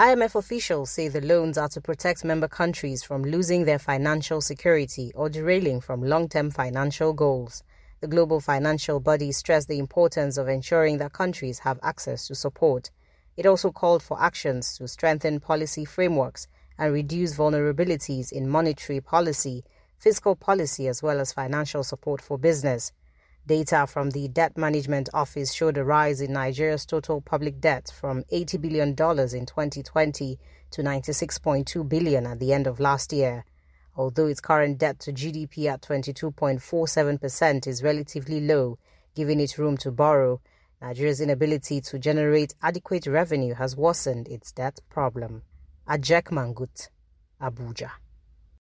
IMF officials say the loans are to protect member countries from losing their financial security or derailing from long-term financial goals. The global financial body stressed the importance of ensuring that countries have access to support. It also called for actions to strengthen policy frameworks and reduce vulnerabilities in monetary policy, fiscal policy, as well as financial support for business. Data from the Debt Management Office showed a rise in Nigeria's total public debt from $80 billion in 2020 to $96.2 billion at the end of last year. Although its current debt to GDP at 22.47% is relatively low, giving it room to borrow, Nigeria's inability to generate adequate revenue has worsened its debt problem. Ajek Mangut, Abuja.